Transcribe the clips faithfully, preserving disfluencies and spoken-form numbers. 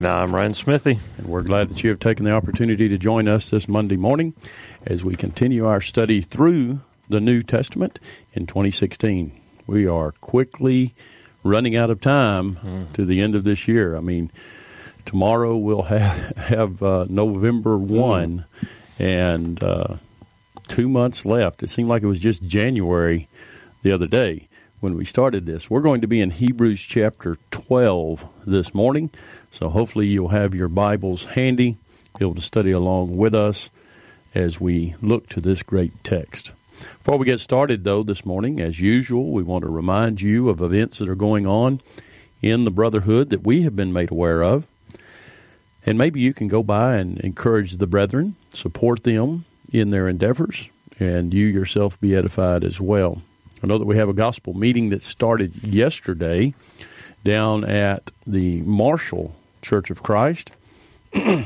Now, I'm Ryan Smithy. And we're glad that you have taken the opportunity to join us this Monday morning as we continue our study through the New Testament in twenty sixteen. We are quickly running out of time mm. to the end of this year. I mean, tomorrow we'll have, have uh, November first, mm. and uh, two months left. It seemed like it was just January the other day when we started this. We're going to be in Hebrews chapter twelve this morning, so hopefully you'll have your Bibles handy, be able to study along with us as we look to this great text. Before we get started, though, this morning, as usual, we want to remind you of events that are going on in the Brotherhood that we have been made aware of, and maybe you can go by and encourage the brethren, support them in their endeavors, and you yourself be edified as well. I know that we have a gospel meeting that started yesterday down at the Marshall Church of Christ. It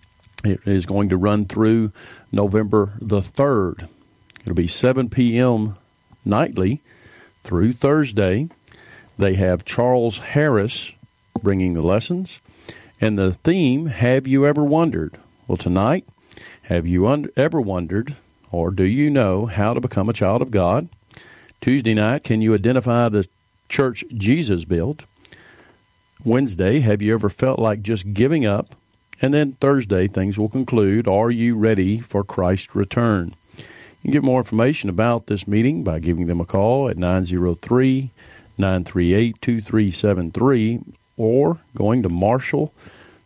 is going to run through November the third. It'll be seven p.m. nightly through Thursday. They have Charles Harris bringing the lessons. And the theme, Have You Ever Wondered? Well, tonight, have you un- ever wondered, or do you know how to become a child of God? Tuesday night, can you identify the church Jesus built? Wednesday, have you ever felt like just giving up? And then Thursday, things will conclude, are you ready for Christ's return? You can get more information about this meeting by giving them a call at nine oh three, nine three eight, two three seven three or going to marshall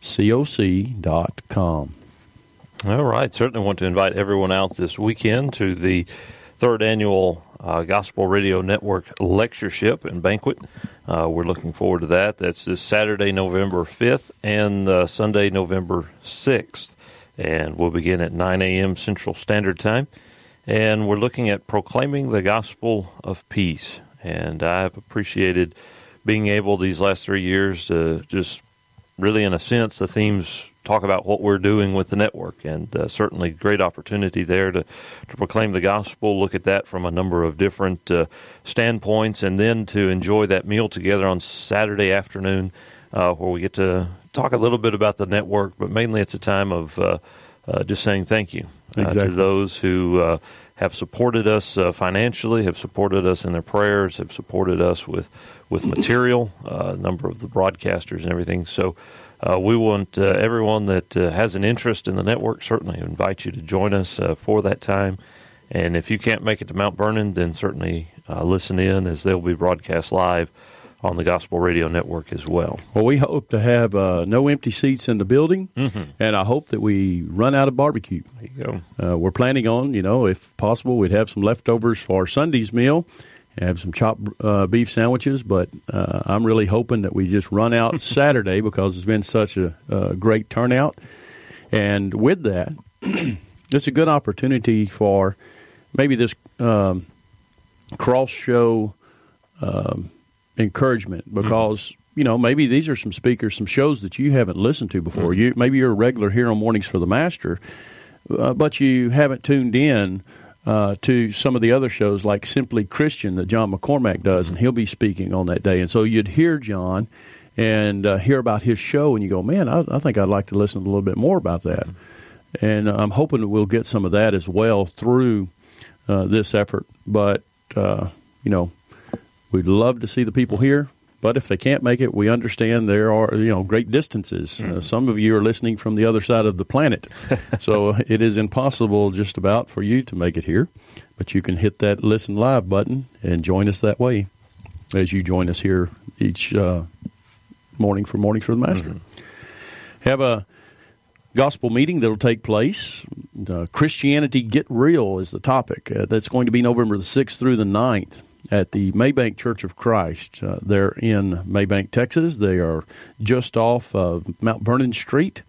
coc dot com. All right. Certainly want to invite everyone out this weekend to the third annual uh, Gospel Radio Network Lectureship and Banquet. Uh, we're looking forward to that. That's this Saturday, November fifth, and uh, Sunday, November sixth. And we'll begin at nine a.m. Central Standard Time. And we're looking at proclaiming the gospel of peace. And I've appreciated being able these last three years to just really, in a sense, the themes talk about what we're doing with the network, and uh, certainly great opportunity there to, to proclaim the gospel, look at that from a number of different uh, standpoints, and then to enjoy that meal together on Saturday afternoon uh, where we get to talk a little bit about the network, but mainly it's a time of uh, uh, just saying thank you uh, exactly. to those who uh, have supported us uh, financially, have supported us in their prayers, have supported us with, with material, uh, a number of the broadcasters and everything. So Uh, we want uh, everyone that uh, has an interest in the network, certainly invite you to join us uh, for that time. And if you can't make it to Mount Vernon, then certainly uh, listen in, as they'll be broadcast live on the Gospel Radio Network as well. Well, we hope to have uh, no empty seats in the building, mm-hmm. and I hope that we run out of barbecue. There you go. Uh, we're planning on, you know, if possible, we'd have some leftovers for Sunday's meal, have some chopped uh, beef sandwiches, but uh, I'm really hoping that we just run out Saturday because it's been such a, a great turnout. And with that, it's a good opportunity for maybe this um, cross-show um, encouragement because, mm-hmm. you know, maybe these are some speakers, some shows that you haven't listened to before. Mm-hmm. You Maybe you're a regular here on Mornings for the Master, uh, but you haven't tuned in Uh, to some of the other shows like Simply Christian that John McCormack does, and he'll be speaking on that day. And so you'd hear John and uh, hear about his show, and you go, man, I, I think I'd like to listen a little bit more about that. And I'm hoping that we'll get some of that as well through uh, this effort. But, uh, you know, we'd love to see the people here. But if they can't make it, we understand there are, you know, great distances. Mm-hmm. Uh, some of you are listening from the other side of the planet. So it is impossible just about for you to make it here. But you can hit that Listen Live button and join us that way as you join us here each uh, morning for Mornings for the Master. Mm-hmm. Have a gospel meeting that will take place. Uh, Christianity Get Real is the topic. Uh, that's going to be November the sixth through the ninth. At the Maybank Church of Christ. Uh, they're in Maybank, Texas. They are just off of Mount Vernon Street,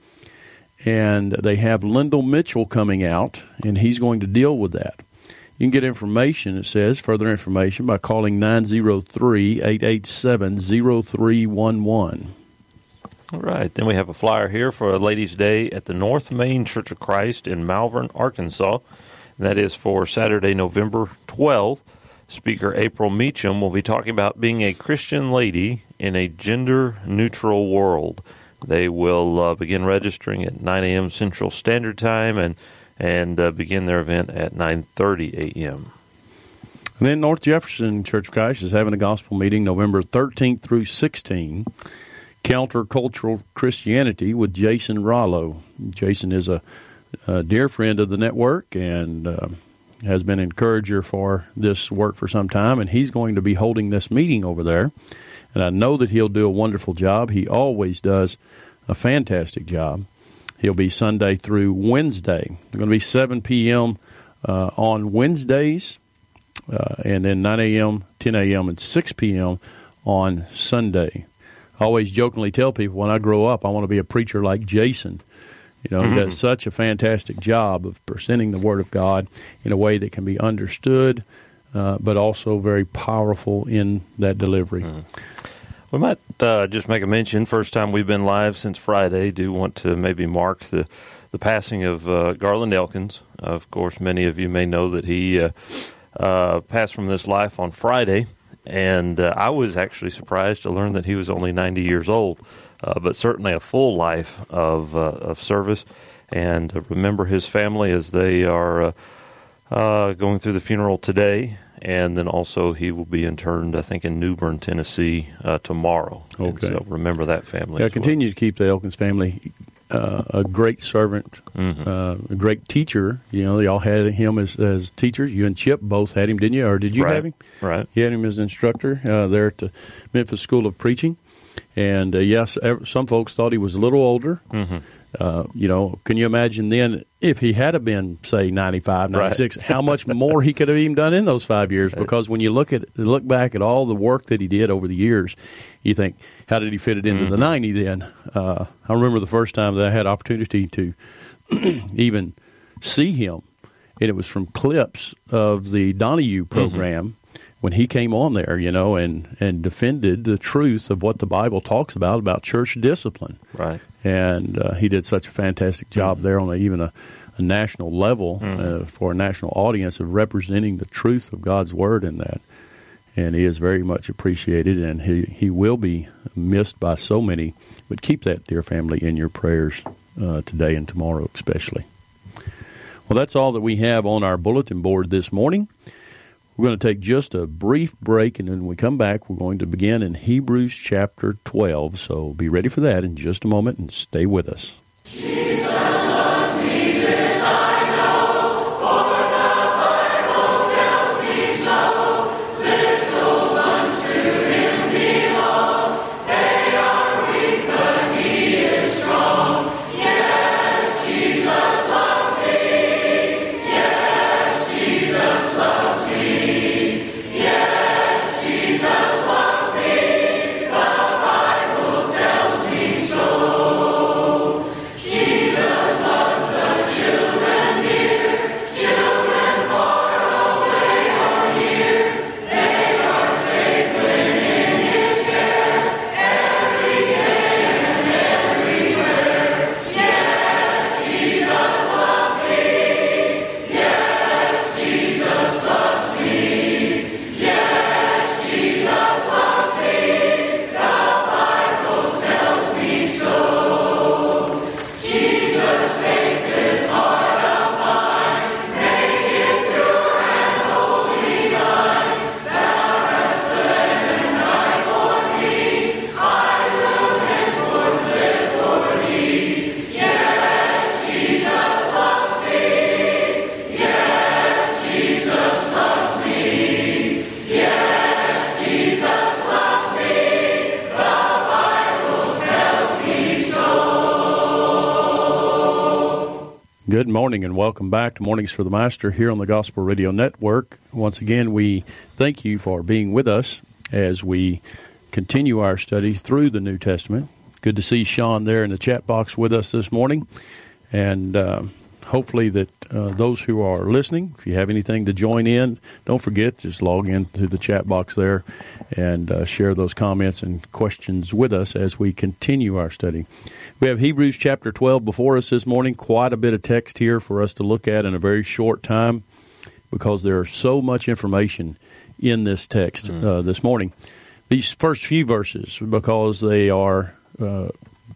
and they have Lyndall Mitchell coming out, and he's going to deal with that. You can get information, it says, further information, by calling nine oh three, eight eight seven, oh three one one. All right. Then we have a flyer here for a Ladies' Day at the North Main Church of Christ in Malvern, Arkansas. And that is for Saturday, November twelfth. Speaker April Meacham will be talking about being a Christian lady in a gender-neutral world. They will uh, begin registering at nine a.m. Central Standard Time and and uh, begin their event at nine thirty a.m. And then North Jefferson Church of Christ is having a gospel meeting November thirteenth through sixteenth. Countercultural Christianity with Jason Rollo. Jason is a, a dear friend of the network and uh, has been an encourager for this work for some time, and he's going to be holding this meeting over there. And I know that he'll do a wonderful job. He always does a fantastic job. He'll be Sunday through Wednesday. It's going to be seven p.m. Uh, on Wednesdays, uh, and then nine a.m., ten a.m., and six p.m. on Sunday. I always jokingly tell people when I grow up, I want to be a preacher like Jason. You know, mm-hmm. He does such a fantastic job of presenting the Word of God in a way that can be understood, uh, but also very powerful in that delivery. Mm-hmm. We might uh, just make a mention, first time we've been live since Friday, do want to maybe mark the, the passing of uh, Garland Elkins. Uh, of course, many of you may know that he uh, uh, passed from this life on Friday. And uh, I was actually surprised to learn that he was only ninety years old, uh, but certainly a full life of uh, of service. And uh, remember his family as they are uh, uh, going through the funeral today. And then also he will be interned, I think, in New Bern, Tennessee uh, tomorrow. Okay. And so remember that family. Yeah, as continue well. to keep the Elkins family uh, a great servant, mm-hmm. uh, a great teacher. You know, y'all had him as, as teachers. You and Chip both had him, didn't you? Or did you right. have him? Right. You had him as instructor uh, there at the Memphis School of Preaching. And, uh, yes, some folks thought he was a little older. Mm-hmm. Uh, you know, can you imagine then if he had been, say, ninety-five, ninety-six, right. how much more he could have even done in those five years? Because when you look at look back at all the work that he did over the years, you think, how did he fit it into mm-hmm. the ninety then? Uh, I remember the first time that I had opportunity to even see him, and it was from clips of the Donahue program. Mm-hmm. When he came on there, you know, and, and defended the truth of what the Bible talks about, about church discipline. Right. And uh, he did such a fantastic job mm-hmm. there on a, even a, a national level mm-hmm. uh, for a national audience of representing the truth of God's Word in that. And he is very much appreciated, and he, he will be missed by so many. But keep that, dear family, in your prayers uh, today and tomorrow especially. Well, that's all that we have on our bulletin board this morning. We're going to take just a brief break, and then when we come back, we're going to begin in Hebrews chapter twelve. So be ready for that in just a moment, and stay with us. Jesus loves me, this I know, for the Bible tells me so. Little ones to Him belong. They are weak, but He is strong. Yes, Jesus loves me. Yes, Jesus loves me. Good morning and welcome back to Mornings for the Master here on the Gospel Radio Network. Once again, we thank you for being with us as we continue our study through the New Testament. Good to see Sean there in the chat box with us this morning. And uh, hopefully that uh, those who are listening, if you have anything to join in, don't forget, just log into the chat box there and uh, share those comments and questions with us as we continue our study. We have Hebrews chapter twelve before us this morning. Quite a bit of text here for us to look at in a very short time because there is so much information in this text mm. uh, this morning. These first few verses, because they are uh,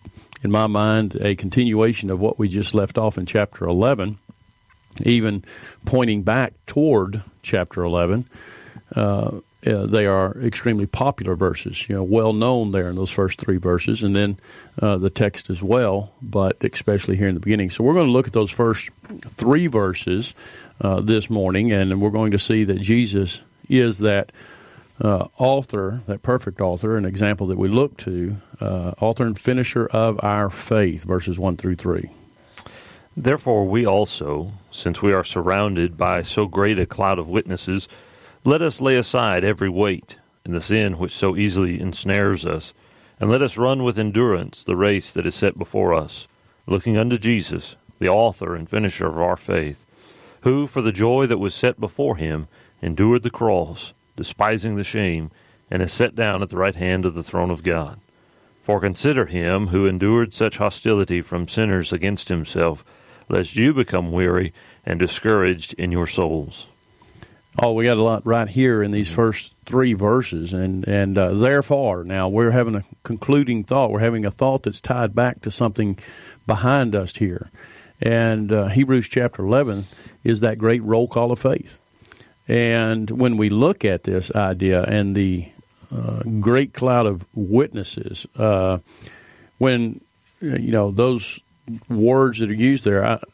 in my mind, a continuation of what we just left off in chapter eleven, even pointing back toward chapter eleven. Uh, uh, they are extremely popular verses, you know, well known there in those first three verses, and then uh, the text as well, but especially here in the beginning. So we're going to look at those first three verses uh, this morning, and we're going to see that Jesus is that uh, author, that perfect author, an example that we look to, uh, author and finisher of our faith, verses one through three. Therefore we also, since we are surrounded by so great a cloud of witnesses, let us lay aside every weight and the sin which so easily ensnares us, and let us run with endurance the race that is set before us, looking unto Jesus, the author and finisher of our faith, who, for the joy that was set before him, endured the cross, despising the shame, and is set down at the right hand of the throne of God. For consider him who endured such hostility from sinners against himself, lest you become weary and discouraged in your souls. Oh, we got a lot right here in these first three verses, and and uh, therefore, now we're having a concluding thought. We're having a thought that's tied back to something behind us here, and uh, Hebrews chapter eleven is that great roll call of faith. And when we look at this idea and the uh, great cloud of witnesses, uh, when you know those words that are used there, I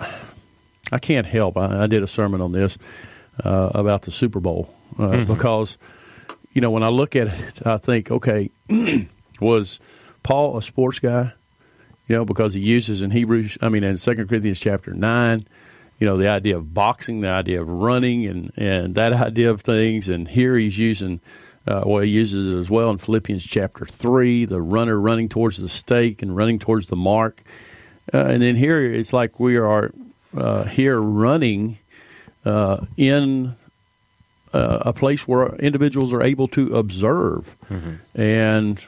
I can't help. I, I did a sermon on this. Uh, about the Super Bowl uh, mm-hmm. because, you know, when I look at it, I think, okay, was Paul a sports guy? You know, because he uses in Hebrews, I mean, in Second Corinthians chapter nine, you know, the idea of boxing, the idea of running, and, and that idea of things. And here he's using, uh, well, he uses it as well in Philippians chapter three, the runner running towards the stake and running towards the mark. Uh, and then here it's like we are uh, here running Uh, in uh, a place where individuals are able to observe. Mm-hmm. And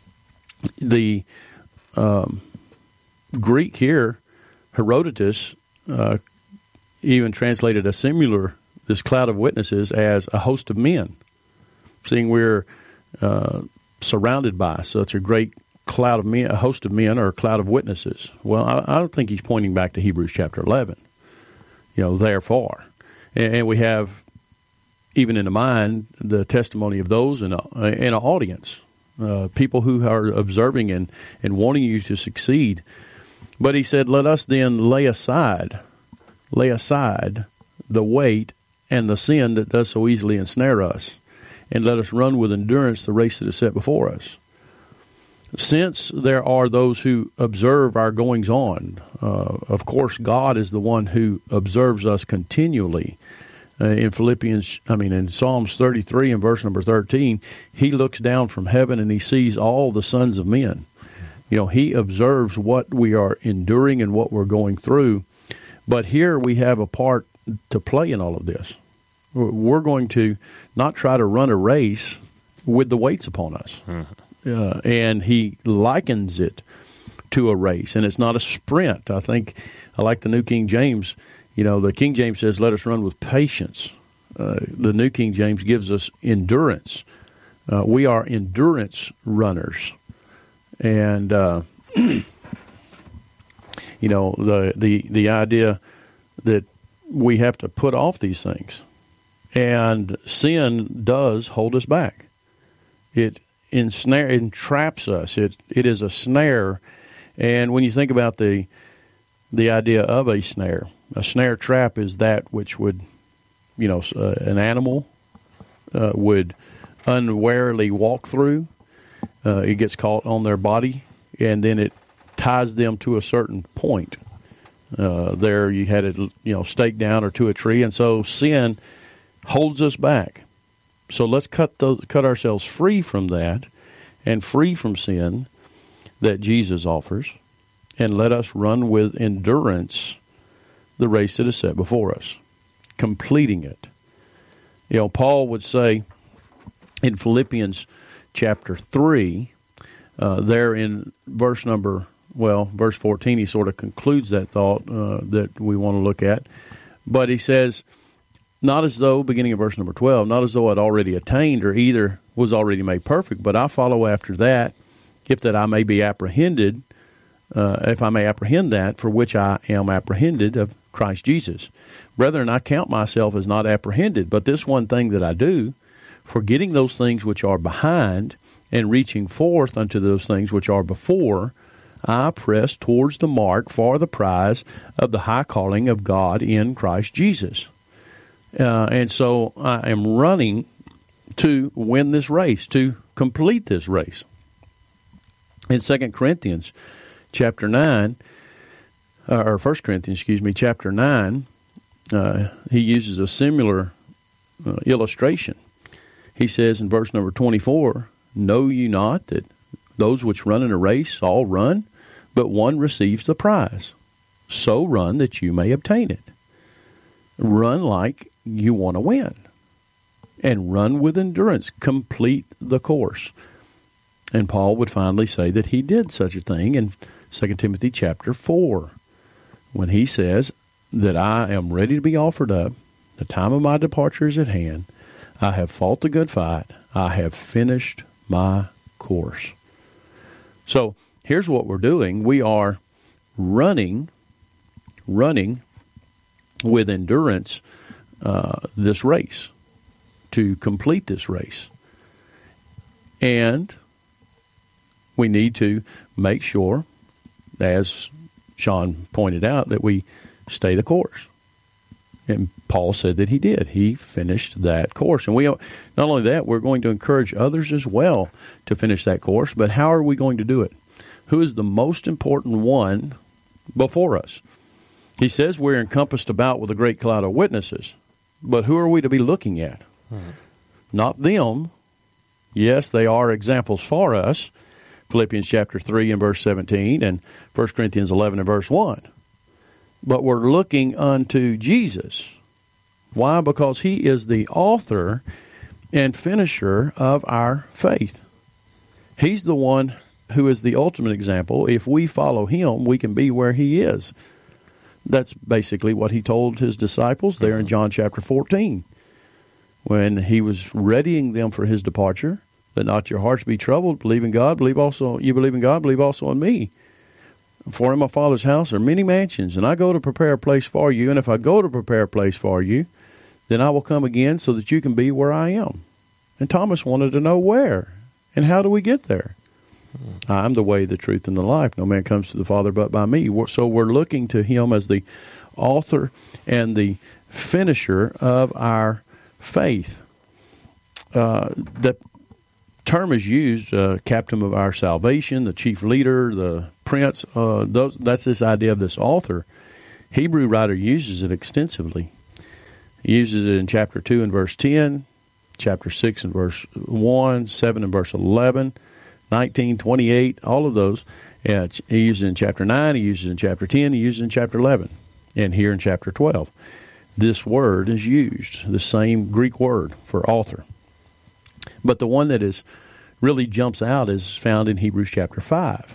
the um, Greek here, Herodotus, uh, even translated a similar, this cloud of witnesses, as a host of men, seeing we're uh, surrounded by such a great cloud of men, a host of men, or a cloud of witnesses. Well, I, I don't think he's pointing back to Hebrews chapter eleven, you know, therefore. And we have, even in the mind, the testimony of those in, a, in an audience, uh, people who are observing and, and wanting you to succeed. But he said, let us then lay aside, lay aside the weight and the sin that does so easily ensnare us, and let us run with endurance the race that is set before us. Since there are those who observe our goings-on, uh, of course, God is the one who observes us continually. Uh, in Philippians, I mean, in Psalms thirty-three and verse number thirteen, he looks down from heaven and he sees all the sons of men. You know, he observes what we are enduring and what we're going through. But here we have a part to play in all of this. We're going to not try to run a race with the weights upon us. Mm-hmm. Uh, and he likens it to a race, and it's not a sprint. I think I like the New King James. You know, the King James says, let us run with patience. Uh, the New King James gives us endurance. Uh, we are endurance runners. And, uh, you know, the, the, the idea that we have to put off these things. And sin does hold us back. It ensnare, entraps us. It it is a snare, and when you think about the the idea of a snare, a snare trap is that which would, you know, uh, an animal uh, would unwarily walk through. Uh, it gets caught on their body, and then it ties them to a certain point. Uh, there, you had it, you know, staked down or to a tree, and so sin holds us back. So let's cut those, cut ourselves free from that and free from sin that Jesus offers, and let us run with endurance the race that is set before us, completing it. You know, Paul would say in Philippians chapter three, uh, there in verse number, well, verse fourteen, he sort of concludes that thought uh, that we want to look at. But he says, not as though, beginning of verse number twelve, not as though I'd already attained or either was already made perfect, but I follow after that, if that I may be apprehended uh, if I may apprehend that for which I am apprehended of Christ Jesus. Brethren, I count myself as not apprehended, but this one thing that I do, forgetting those things which are behind and reaching forth unto those things which are before, I press towards the mark for the prize of the high calling of God in Christ Jesus. Uh, and so I am running to win this race, to complete this race. In Second Corinthians chapter nine, uh, or First Corinthians, excuse me, chapter nine, uh, he uses a similar uh, illustration. He says in verse number twenty-four, "Know ye not that those which run in a race all run, but one receives the prize? So run that you may obtain it." Run like you want to win. And run with endurance. Complete the course. And Paul would finally say that he did such a thing in Second Timothy chapter four, when he says that I am ready to be offered up, the time of my departure is at hand, I have fought the good fight, I have finished my course. So here's what we're doing. We are running, running with endurance uh, this race, to complete this race. And we need to make sure, as Sean pointed out, that we stay the course. And Paul said that he did. He finished that course. And we not only that, we're going to encourage others as well to finish that course. But how are we going to do it? Who is the most important one before us? He says we're encompassed about with a great cloud of witnesses. But who are we to be looking at? Hmm. Not them. Yes, they are examples for us. Philippians chapter three and verse seventeen, and First Corinthians eleven and verse one. But we're looking unto Jesus. Why? Because he is the author and finisher of our faith. He's the one who is the ultimate example. If we follow him, we can be where he is. That's basically what he told his disciples there in John chapter fourteen, when he was readying them for his departure. Let not your hearts be troubled. Believe in God. Believe also. You believe in God. Believe also in me. For in my Father's house are many mansions, and I go to prepare a place for you. And if I go to prepare a place for you, then I will come again so that you can be where I am. And Thomas wanted to know where and how do we get there. Hmm. I'm the way, the truth, and the life. No man comes to the Father but by me. So we're looking to him as the author and the finisher of our faith. Uh, that term is used, uh, captain of our salvation, the chief leader, the prince. Uh, those, that's this idea of this author. Hebrew writer uses it extensively. He uses it in chapter two and verse ten, chapter six and verse one, seven and verse eleven, nineteen, twenty-eight, all of those. Uh, he uses it in chapter nine, he uses it in chapter ten, he uses it in chapter eleven, and here in chapter twelve. This word is used, the same Greek word for author. But the one that is really jumps out is found in Hebrews chapter five.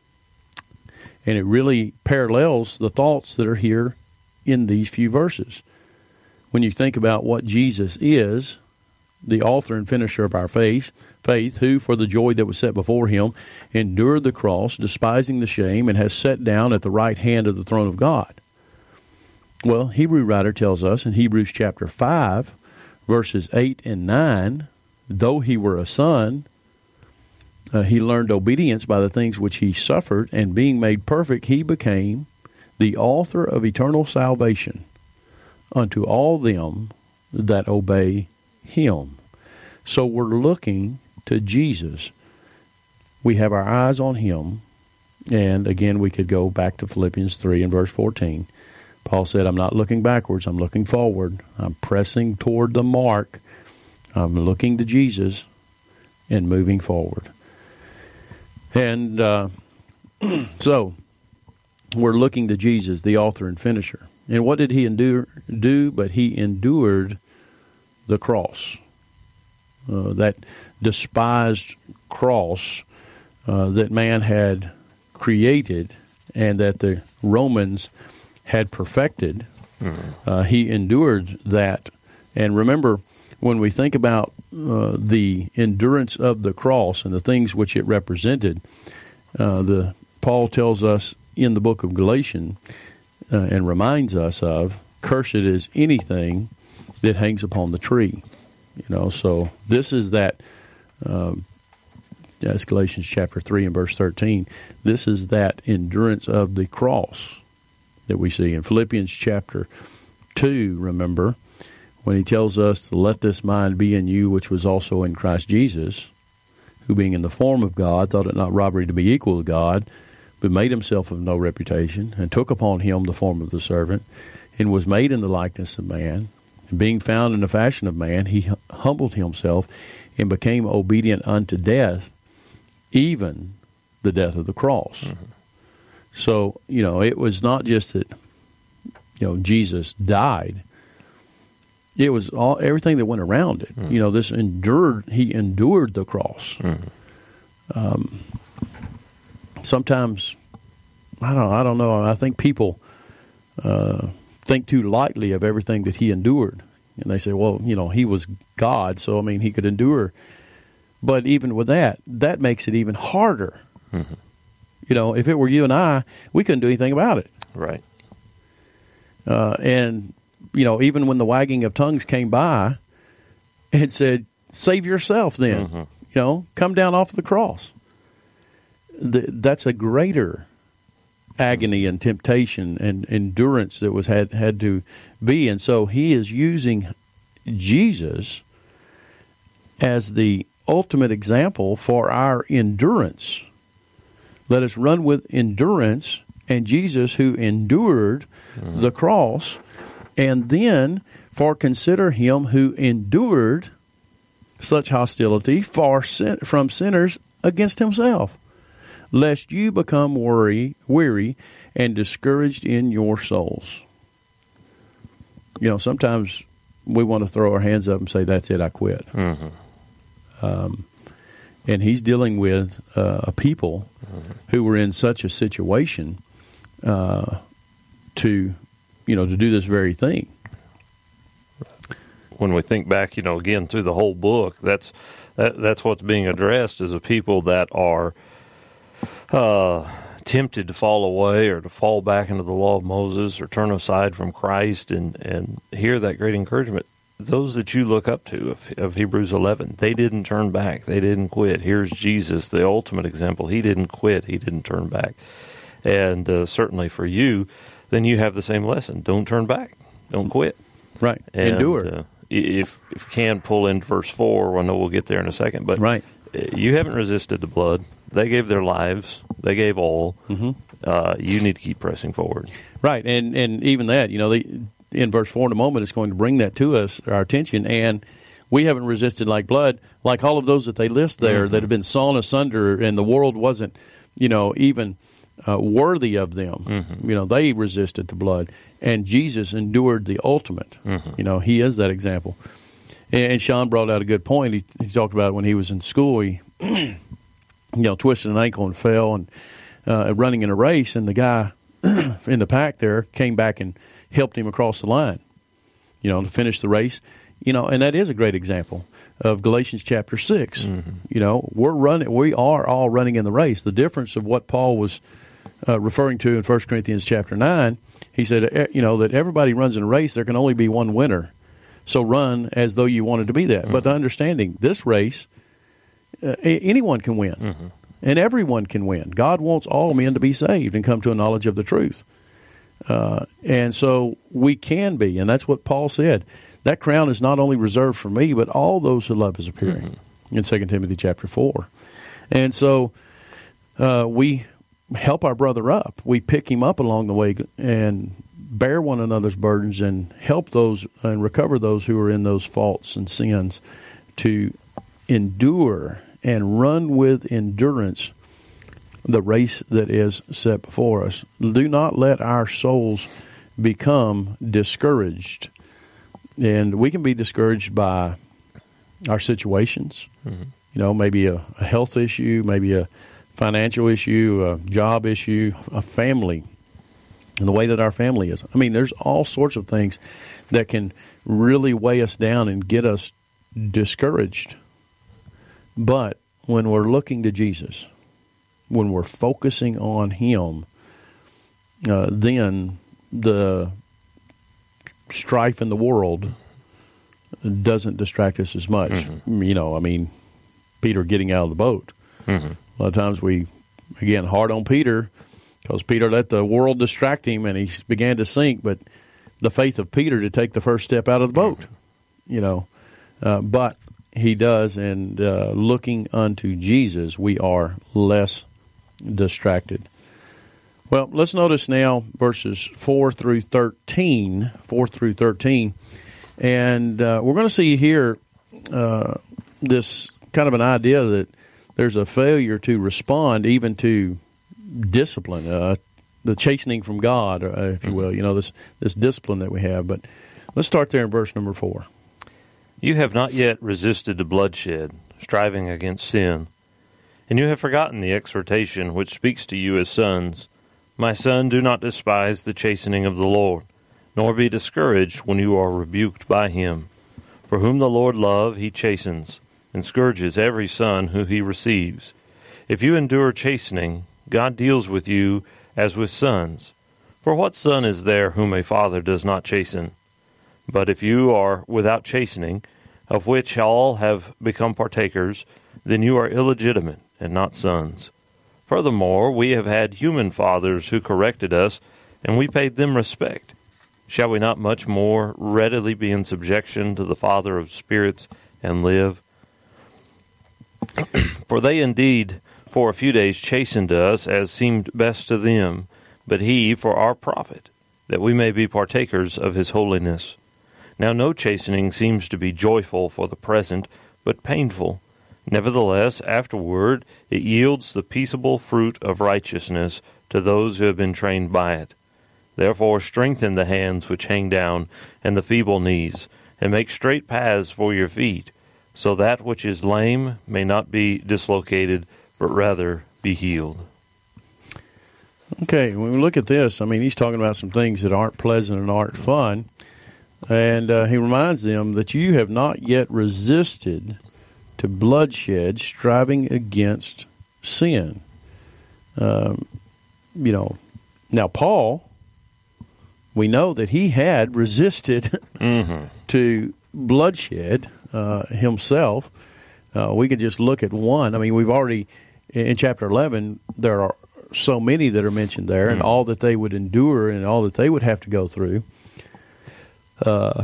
And it really parallels the thoughts that are here in these few verses. When you think about what Jesus is, the author and finisher of our faith, faith, who for the joy that was set before him endured the cross, despising the shame, and has sat down at the right hand of the throne of God. Well, Hebrew writer tells us in Hebrews chapter five, verses eight and nine, though he were a son, uh, he learned obedience by the things which he suffered, and being made perfect, he became the author of eternal salvation unto all them that obey him. So we're looking to Jesus. We have our eyes on him. And again, we could go back to Philippians three and verse fourteen. Paul said, I'm not looking backwards, I'm looking forward. I'm pressing toward the mark. I'm looking to Jesus and moving forward. And uh, so we're looking to Jesus, the author and finisher. And what did he endure, do? But he endured the cross. Uh, that despised cross uh, that man had created and that the Romans had perfected. Mm-hmm. Uh, he endured that. And remember, when we think about uh, the endurance of the cross and the things which it represented, uh, the Paul tells us in the book of Galatians uh, and reminds us of, cursed is anything that hangs upon the tree. You know, so this is that, um, that's Galatians chapter three and verse thirteen. This is that endurance of the cross that we see. In Philippians chapter two, remember, when he tells us to let this mind be in you, which was also in Christ Jesus, who being in the form of God, thought it not robbery to be equal to God, but made himself of no reputation, and took upon him the form of the servant, and was made in the likeness of man. And being found in the fashion of man, he humbled himself and became obedient unto death, even the death of the cross. Mm-hmm. So, you know, it was not just that, you know, Jesus died. It was all everything that went around it. Mm-hmm. You know, this endured, he endured the cross. Mm-hmm. Um, sometimes, I don't, I don't know, I think people uh, think too lightly of everything that he endured. And they say, well, you know, he was God, so, I mean, he could endure. But even with that, that makes it even harder. Mm-hmm. You know, if it were you and I, we couldn't do anything about it. Right. Uh, and, you know, even when the wagging of tongues came by, it said, save yourself then. Mm-hmm. You know, come down off the cross. The, that's a greater agony and temptation and endurance that was had, had to be. And so he is using Jesus as the ultimate example for our endurance. Let us run with endurance, and Jesus who endured mm-hmm. the cross, and then for consider him who endured such hostility for sin, from sinners against himself, lest you become worry, weary and discouraged in your souls. You know, sometimes we want to throw our hands up and say, that's it, I quit. Mm-hmm. Um, and he's dealing with uh, a people mm-hmm. who were in such a situation uh, to, you know, to do this very thing. When we think back, you know, again through the whole book, that's that, that's what's being addressed is a people that are uh, tempted to fall away or to fall back into the law of Moses or turn aside from Christ, and, and hear that great encouragement. Those that you look up to of, of Hebrews eleven, they didn't turn back. They didn't quit. Here's Jesus, the ultimate example. He didn't quit. He didn't turn back. And uh, certainly for you, then you have the same lesson. Don't turn back. Don't quit. Right. And, endure. Uh, if if can pull in verse four, I know we'll get there in a second, but right. You haven't resisted the blood. They gave their lives. They gave all. Mm-hmm. Uh, you need to keep pressing forward. Right. And, and even that, you know, they... in verse four in a moment, it's going to bring that to us, our attention, and we haven't resisted like blood, like all of those that they list there mm-hmm. that have been sawn asunder, and the world wasn't, you know, even uh, worthy of them. Mm-hmm. You know, they resisted the blood, and Jesus endured the ultimate. Mm-hmm. You know, he is that example. And, and Sean brought out a good point. He, he talked about it when he was in school. He, you know, twisted an ankle and fell, and uh, running in a race, and the guy in the pack there came back and helped him across the line, you know, to finish the race. You know, and that is a great example of Galatians chapter six. Mm-hmm. You know, we're running, we are all running in the race. The difference of what Paul was uh, referring to in First Corinthians chapter nine, he said, you know, that everybody runs in a race. There can only be one winner. So run as though you wanted to be that. Mm-hmm. But the understanding, this race, uh, anyone can win. Mm-hmm. And everyone can win. God wants all men to be saved and come to a knowledge of the truth. Uh, and so we can be, and that's what Paul said. That crown is not only reserved for me, but all those who love his appearing, mm-hmm. in Second Timothy chapter four. And so uh, we help our brother up. We pick him up along the way and bear one another's burdens and help those and recover those who are in those faults and sins to endure and run with endurance the race that is set before us. Do not let our souls become discouraged. And we can be discouraged by our situations, mm-hmm. you know, maybe a, a health issue, maybe a financial issue, a job issue, a family, and the way that our family is. I mean, there's all sorts of things that can really weigh us down and get us discouraged. But when we're looking to Jesus, when we're focusing on Him, uh, then the strife in the world doesn't distract us as much. Mm-hmm. You know, I mean, Peter getting out of the boat. Mm-hmm. A lot of times we, again, hard on Peter because Peter let the world distract him and he began to sink, but the faith of Peter to take the first step out of the boat, mm-hmm. you know. Uh, but he does, and uh, looking unto Jesus, we are less distracted. Well, let's notice now verses four through thirteen, four through thirteen, and uh, we're going to see here uh, this kind of an idea that there's a failure to respond even to discipline, uh, the chastening from God, uh, if you will, you know, this, this discipline that we have. But let's start there in verse number four. You have not yet resisted to bloodshed, striving against sin, and you have forgotten the exhortation which speaks to you as sons. My son, do not despise the chastening of the Lord, nor be discouraged when you are rebuked by him. For whom the Lord loves, he chastens, and scourges every son who he receives. If you endure chastening, God deals with you as with sons. For what son is there whom a father does not chasten? But if you are without chastening, of which all have become partakers, then you are illegitimate and not sons. Furthermore, we have had human fathers who corrected us, and we paid them respect. Shall we not much more readily be in subjection to the Father of spirits and live? For they indeed for a few days chastened us as seemed best to them, but he for our profit, that we may be partakers of his holiness. Now no chastening seems to be joyful for the present, but painful. Nevertheless, afterward it yields the peaceable fruit of righteousness to those who have been trained by it. Therefore strengthen the hands which hang down, and the feeble knees, and make straight paths for your feet, so that which is lame may not be dislocated, but rather be healed. Okay, when we look at this, I mean, he's talking about some things that aren't pleasant and aren't fun, and uh, he reminds them that you have not yet resisted to bloodshed, striving against sin. Um, you know, now Paul, we know that he had resisted mm-hmm. to bloodshed uh, himself. Uh, we could just look at one. I mean, we've already, in chapter eleven, there are so many that are mentioned there, mm-hmm. and all that they would endure and all that they would have to go through. Uh,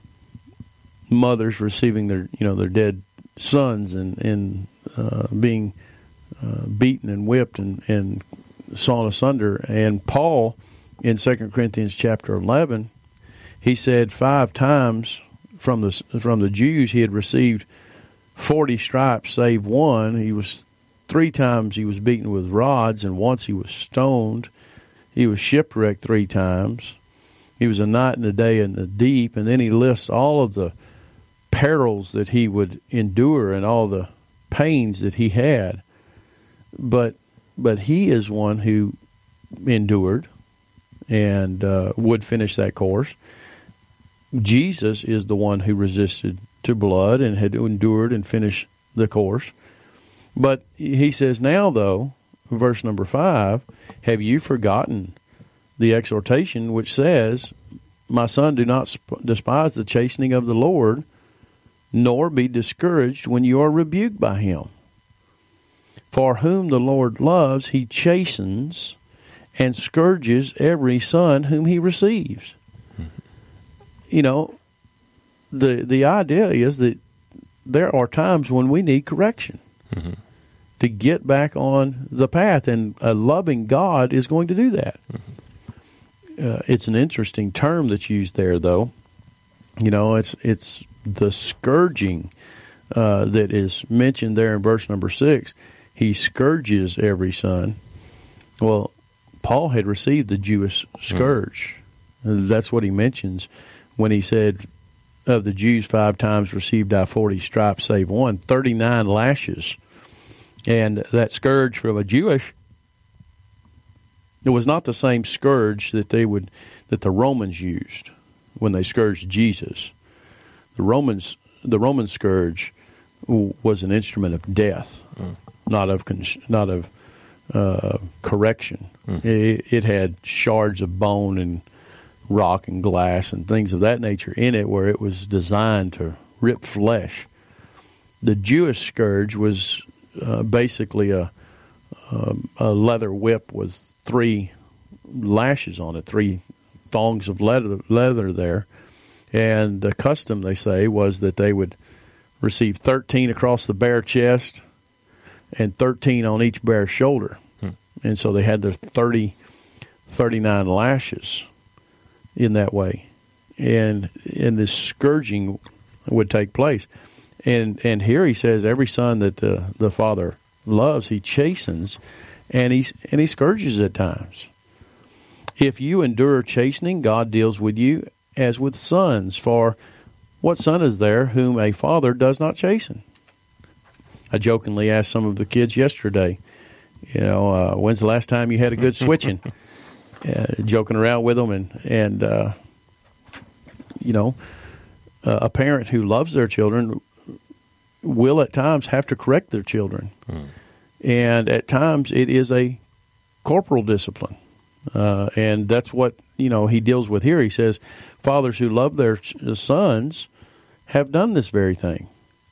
mothers receiving their, you know, their dead sons and, and uh, being uh, beaten and whipped and, and sawn asunder. And Paul, in Second Corinthians chapter eleven, he said five times from the from the Jews he had received forty stripes save one. He was three times he was beaten with rods, and once he was stoned. He was shipwrecked three times. He was a night and a day in the deep, and then he lists all of the perils that he would endure and all the pains that he had. But but he is one who endured and uh, would finish that course. Jesus is the one who resisted to blood and had endured and finished the course. But he says now, though, verse number five, have you forgotten the exhortation which says, my son, do not sp- despise the chastening of the Lord, nor be discouraged when you are rebuked by him. For whom the Lord loves, he chastens and scourges every son whom he receives. Mm-hmm. You know, the the idea is that there are times when we need correction mm-hmm. to get back on the path, and a loving God is going to do that. Mm-hmm. Uh, it's an interesting term that's used there, though. You know, it's it's the scourging uh, that is mentioned there in verse number six. He scourges every son. Well, Paul had received the Jewish scourge. Mm. That's what he mentions when he said, of the Jews five times received I forty stripes save one, thirty-nine lashes. And that scourge from a Jewish, it was not the same scourge that they would that the Romans used when they scourged Jesus. The Romans, the Roman scourge was an instrument of death, mm. not of not of uh, correction. Mm. It, it had shards of bone and rock and glass and things of that nature in it, where it was designed to rip flesh. The Jewish scourge was uh, basically a, a a leather whip with three lashes on it, three thongs of leather, leather there. And the custom, they say, was that they would receive thirteen across the bare chest and thirteen on each bare shoulder. Hmm. And so they had their thirty, thirty-nine lashes in that way. And, and this scourging would take place. And and here he says every son that the, the father loves, he chastens, and he, and he scourges at times. If you endure chastening, God deals with you as with sons. For what son is there whom a father does not chasten? I jokingly asked some of the kids yesterday, you know, uh, when's the last time you had a good switching? uh, joking around with them, and, and uh, you know, uh, a parent who loves their children will at times have to correct their children. Hmm. And at times it is a corporal discipline. Uh, and that's what, you know, he deals with here. He says, fathers who love their sons have done this very thing.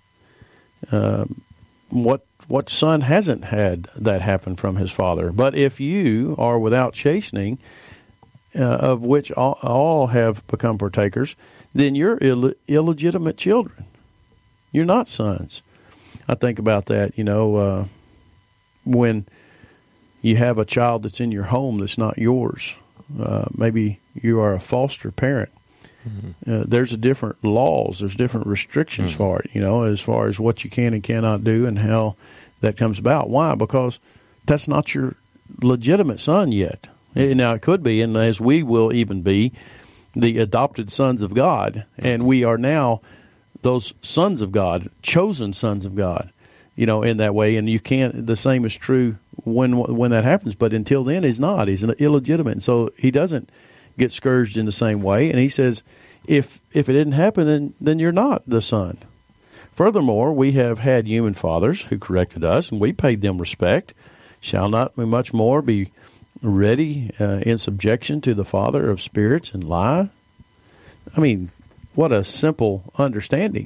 Um, what what son hasn't had that happen from his father? But if you are without chastening, uh, of which all, all have become partakers, then you're Ill- illegitimate children. You're not sons. I think about that, you know, uh, when you have a child that's in your home that's not yours. Uh, maybe you are a foster parent. Mm-hmm. Uh, there's a different laws. There's different restrictions mm-hmm. for it, you know, as far as what you can and cannot do and how that comes about. Why? Because that's not your legitimate son yet. Mm-hmm. Now, it could be, and as we will even be, the adopted sons of God, and we are now those sons of God, chosen sons of God, you know, in that way. And you can't, the same is true when when that happens. But until then, he's not. He's an illegitimate. And so he doesn't get scourged in the same way. And he says, if if it didn't happen, then, then you're not the son. Furthermore, we have had human fathers who corrected us, and we paid them respect. Shall not we much more be ready uh, in subjection to the Father of spirits and lie? I mean, what a simple understanding.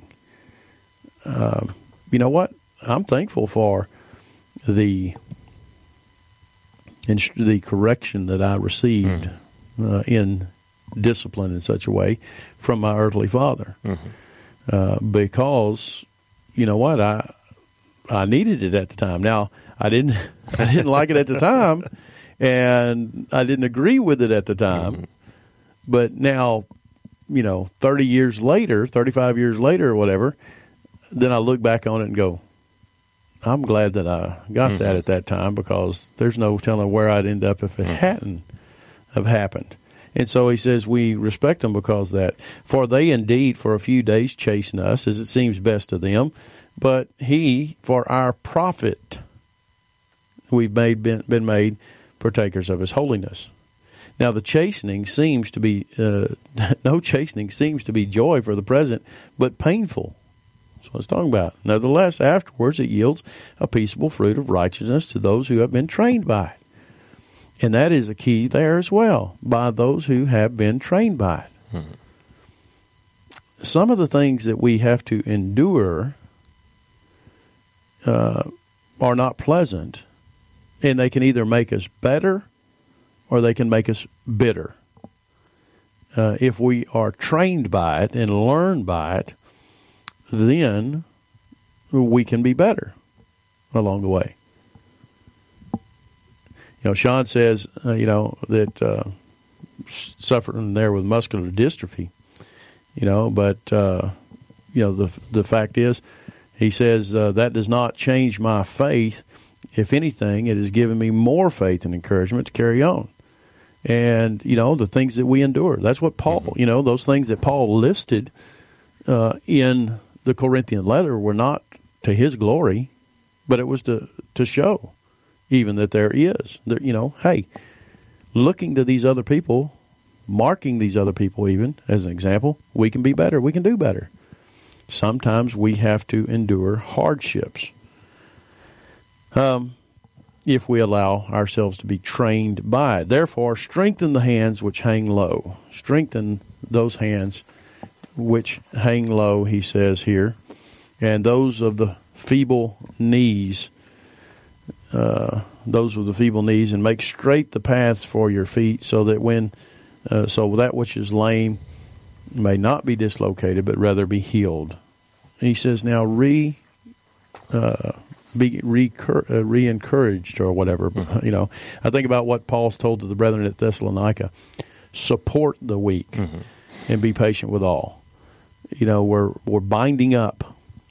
Uh, you know what? I'm thankful for the the correction that I received mm. uh, in discipline in such a way from my earthly father, mm-hmm. uh, because you know what, I I needed it at the time. Now I didn't I didn't like it at the time, and I didn't agree with it at the time, mm-hmm. but now, you know, thirty years later, thirty-five years later or whatever, then I look back on it and go, I'm glad that I got mm-hmm. that at that time, because there's no telling where I'd end up if it mm-hmm. hadn't have happened. And so he says we respect them because of that. For they indeed for a few days chasten us, as it seems best to them, but he, for our profit, we've made been, been made partakers of his holiness. Now the chastening seems to be, uh, no chastening seems to be joy for the present, but painful. That's what it's talking about. Nevertheless, afterwards it yields a peaceable fruit of righteousness to those who have been trained by it. And that is a key there as well, by those who have been trained by it. Hmm. Some of the things that we have to endure uh, are not pleasant, and they can either make us better or they can make us bitter. Uh, if we are trained by it and learn by it, then we can be better along the way. You know, Sean says, uh, you know, that uh, suffering there with muscular dystrophy, you know, but, uh, you know, the the fact is, he says, uh, that does not change my faith. If anything, it has given me more faith and encouragement to carry on. And, you know, the things that we endure, that's what Paul, mm-hmm. you know, those things that Paul listed uh, in the Corinthian letter were not to his glory, but it was to, to show even that there is, there, you know, hey, looking to these other people, marking these other people even as an example, we can be better, we can do better. Sometimes we have to endure hardships. Um, if we allow ourselves to be trained by it. Therefore, strengthen the hands which hang low. Strengthen those hands which hang low, he says here, and those of the feeble knees, uh, those with the feeble knees, and make straight the paths for your feet, so that when, uh, so that which is lame may not be dislocated, but rather be healed. He says, now re, uh, be re, uh, re-encouraged or whatever. Mm-hmm. You know, I think about what Paul's told to the brethren at Thessalonica: support the weak, mm-hmm. and be patient with all. You know, we're we're binding up.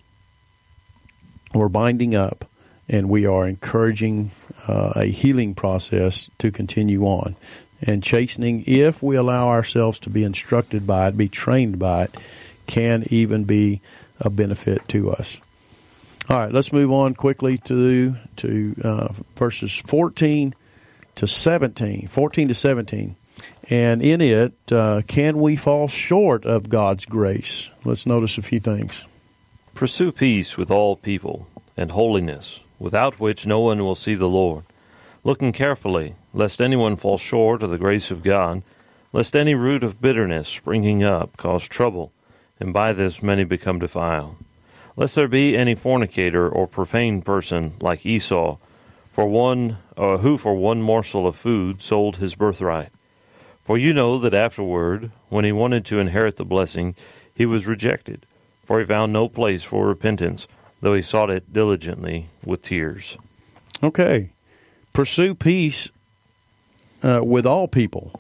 We're binding up, and we are encouraging uh, a healing process to continue on. And chastening, if we allow ourselves to be instructed by it, be trained by it, can even be a benefit to us. All right, let's move on quickly to to uh, verses fourteen to seventeen. fourteen to seventeen. And in it, uh, can we fall short of God's grace? Let's notice a few things. Pursue peace with all people, and holiness, without which no one will see the Lord, looking carefully, lest anyone fall short of the grace of God, lest any root of bitterness springing up cause trouble, and by this many become defiled. Lest there be any fornicator or profane person like Esau, for one uh, who for one morsel of food sold his birthright. For you know that afterward, when he wanted to inherit the blessing, he was rejected, for he found no place for repentance, though he sought it diligently with tears. Okay. Pursue peace uh, with all people.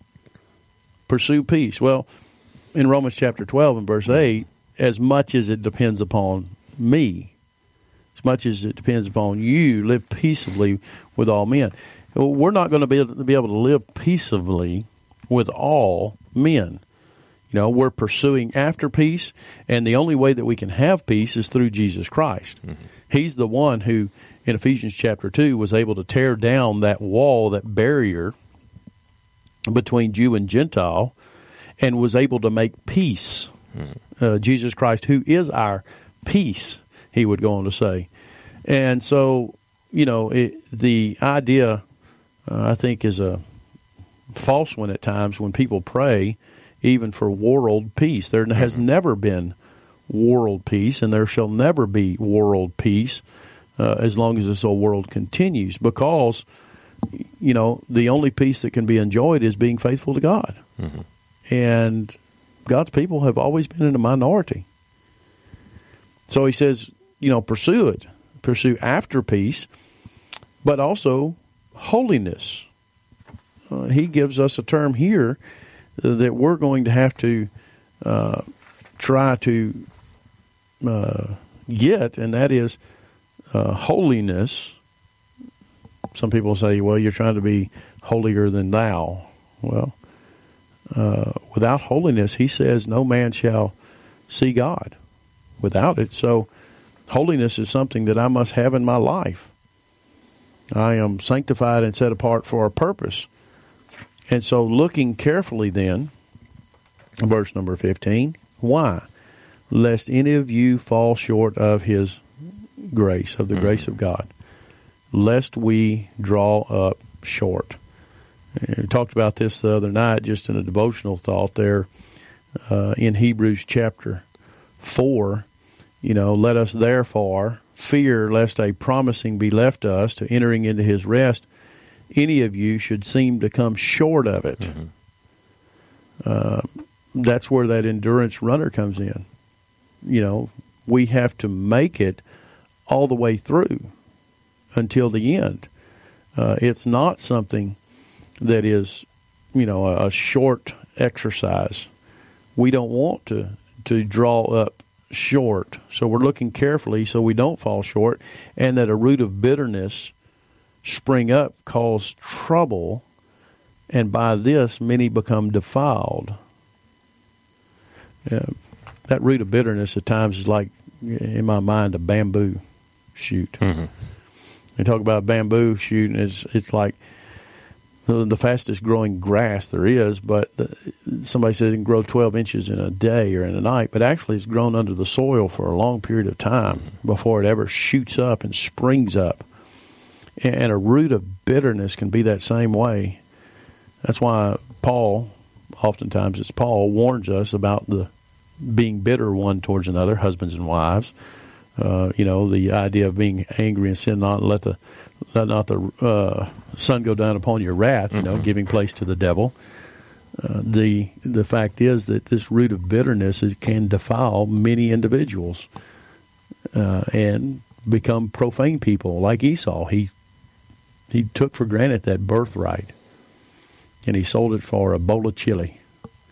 Pursue peace. Well, in Romans chapter twelve and verse eight, as much as it depends upon me, as much as it depends upon you, live peaceably with all men. We're not going to be able to, be able to live peaceably with all men. You know, we're pursuing after peace, and the only way that we can have peace is through Jesus Christ. Mm-hmm. He's the one who, in Ephesians chapter two, was able to tear down that wall, that barrier between Jew and Gentile, and was able to make peace. Mm-hmm. Uh, Jesus Christ, who is our peace, he would go on to say. And so, you know, it, the idea, uh, I think, is a false one at times when people pray even for world peace. There has mm-hmm. never been world peace, and there shall never be world peace uh, as long as this old world continues, because, you know, the only peace that can be enjoyed is being faithful to God. Mm-hmm. And God's people have always been in a minority. So he says, you know, pursue it. Pursue after peace, but also holiness. Uh, he gives us a term here that we're going to have to uh, try to uh, get, and that is uh, holiness. Some people say, well, you're trying to be holier than thou. Well, uh, without holiness, he says, no man shall see God without it. So holiness is something that I must have in my life. I am sanctified and set apart for a purpose. And so looking carefully then, verse number fifteen, why? Lest any of you fall short of his grace, of the mm-hmm. grace of God. Lest we draw up short. And we talked about this the other night just in a devotional thought there uh, in Hebrews chapter four. You know, let us therefore fear lest a promising be left us to entering into his rest, any of you should seem to come short of it. Mm-hmm. Uh, that's where that endurance runner comes in. You know, we have to make it all the way through until the end. Uh, it's not something that is, you know, a, a short exercise. We don't want to, to draw up short. So we're looking carefully so we don't fall short, and that a root of bitterness spring up, cause trouble, and by this many become defiled. Uh, that root of bitterness at times is like, in my mind, a bamboo shoot. Mm-hmm. They talk about a bamboo shoot, and it's, it's like the fastest growing grass there is, but the, somebody says it can grow twelve inches in a day or in a night, but actually it's grown under the soil for a long period of time before it ever shoots up and springs up. And a root of bitterness can be that same way. That's why Paul, oftentimes it's Paul, warns us about the being bitter one towards another, husbands and wives. Uh, you know, the idea of being angry and sin not, and let the let not the uh, sun go down upon your wrath, you know, mm-hmm. giving place to the devil. Uh, the the fact is that this root of bitterness it can defile many individuals uh, and become profane people like Esau. He he took for granted that birthright, and he sold it for a bowl of chili.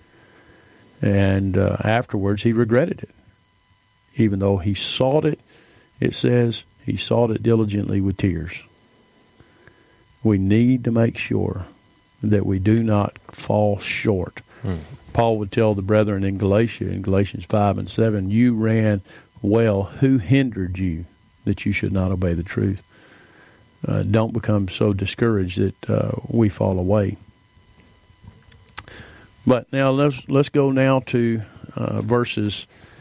And uh, afterwards, he regretted it. Even though he sought it, it says he sought it diligently with tears. We need to make sure that we do not fall short. Hmm. Paul would tell the brethren in Galatia, in Galatians five and seven, you ran well. Who hindered you that you should not obey the truth? Uh, don't become so discouraged that uh, we fall away. But now let's let's go now to uh, verses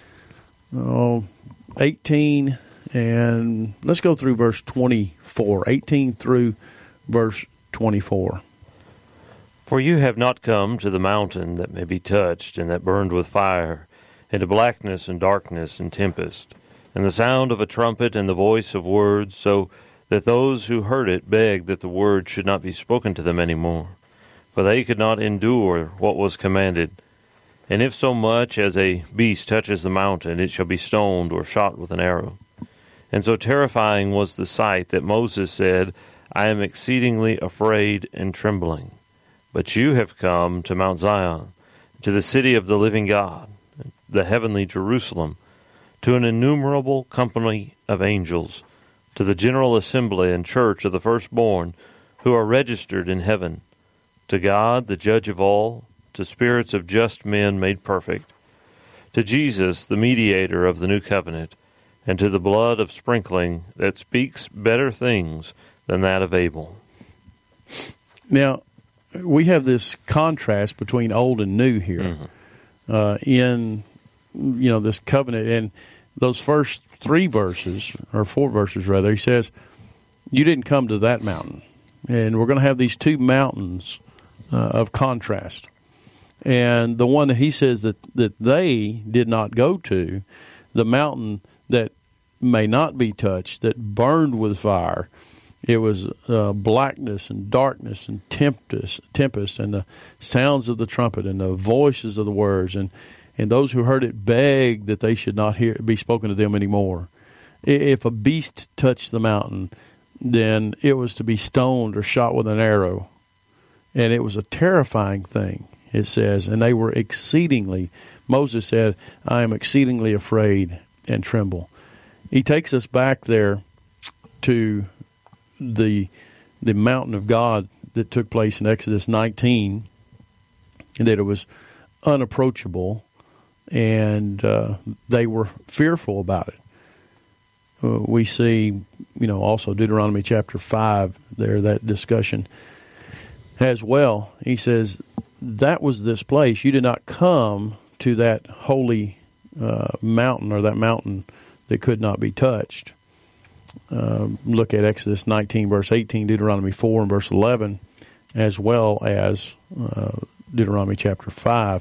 uh, eighteen, and let's go through verse twenty-four, eighteen through verse twenty-four. For you have not come to the mountain that may be touched, and that burned with fire, and to blackness and darkness and tempest, and the sound of a trumpet and the voice of words, so that those who heard it begged that the word should not be spoken to them any more. For they could not endure what was commanded. And if so much as a beast touches the mountain, it shall be stoned or shot with an arrow. And so terrifying was the sight that Moses said, I am exceedingly afraid and trembling. But you have come to Mount Zion, to the city of the living God, the heavenly Jerusalem, to an innumerable company of angels, to the general assembly and church of the firstborn who are registered in heaven, to God, the judge of all, to spirits of just men made perfect, to Jesus, the mediator of the new covenant, and to the blood of sprinkling that speaks better things than that of Abel. Now, we have this contrast between old and new here mm-hmm. uh, in, you know, this covenant. And those first three verses, or four verses rather, he says, you didn't come to that mountain. And we're going to have these two mountains uh, of contrast. And the one that he says that, that they did not go to, the mountain that may not be touched, that burned with fire, it was uh, blackness and darkness and tempest, tempest and the sounds of the trumpet and the voices of the words. And, and those who heard it begged that they should not hear be spoken to them anymore. If a beast touched the mountain, then it was to be stoned or shot with an arrow. And it was a terrifying thing, it says. And they were exceedingly, Moses said, I am exceedingly afraid and tremble. He takes us back there to the the mountain of God that took place in Exodus nineteen, and that it was unapproachable, and uh, they were fearful about it. Uh, we see, you know, also Deuteronomy chapter five there, that discussion as well. He says, that was this place. You did not come to that holy uh, mountain, or that mountain that could not be touched. Uh, look at Exodus nineteen, verse eighteen, Deuteronomy four, and verse eleven, as well as uh, Deuteronomy chapter five.